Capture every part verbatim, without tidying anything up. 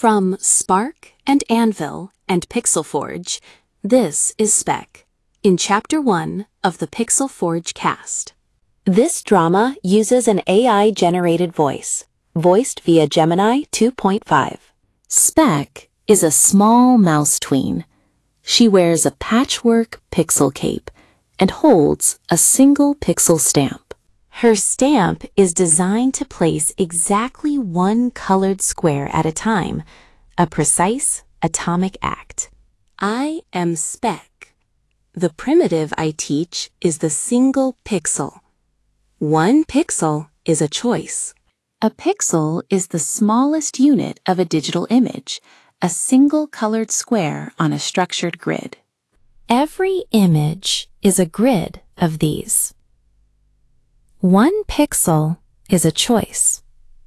From Spark and Anvil and Pixel Forge, this is Spec, in Chapter one of the Pixel Forge cast. This drama uses an A I-generated voice, voiced via Gemini two point five. Spec is a small mouse tween. She wears a patchwork pixel cape and holds a single pixel stamp. Her stamp is designed to place exactly one colored square at a time, a precise atomic act. I am Spec. The primitive I teach is the single pixel. One pixel is a choice. A pixel is the smallest unit of a digital image, a single colored square on a structured grid. Every image is a grid of these. One pixel is a choice.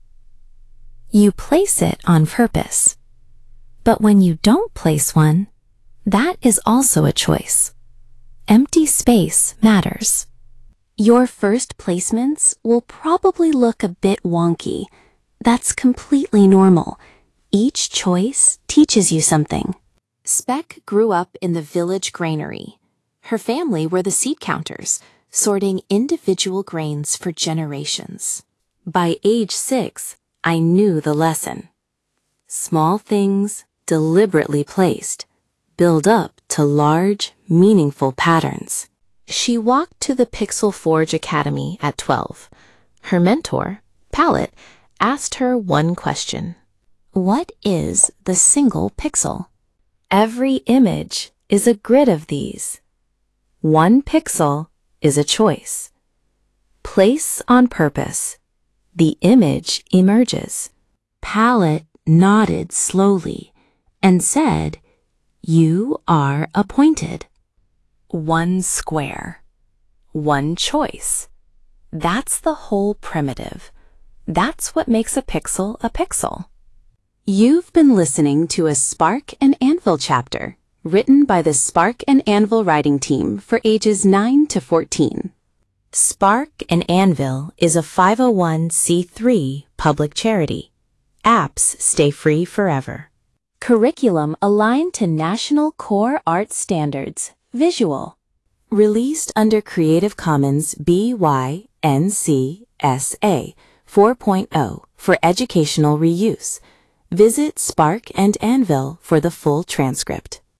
You place it on purpose. But when you don't place one, that is also a choice. Empty space matters. Your first placements will probably look a bit wonky. That's completely normal. Each choice teaches you something. Spec grew up in the village granary. Her family were the seed counters, sorting individual grains for generations. By age six, I knew the lesson. Small things, deliberately placed, build up to large, meaningful patterns. She walked to the Pixel Forge Academy at twelve. Her mentor, Palette, asked her one question. What is the single pixel? Every image is a grid of these. One pixel is a choice. Place on purpose. The image emerges. Palette nodded slowly and said, "You are appointed." One square. One choice. That's the whole primitive. That's what makes a pixel a pixel. You've been listening to a Spark and Anvil chapter, written by the Spark and Anvil writing team for ages nine to fourteen. Spark and Anvil is a five oh one c three public charity. Apps stay free forever. Curriculum aligned to National Core Arts Standards, Visual. Released under Creative Commons B Y N C S A four point oh for educational reuse. Visit Spark and Anvil for the full transcript.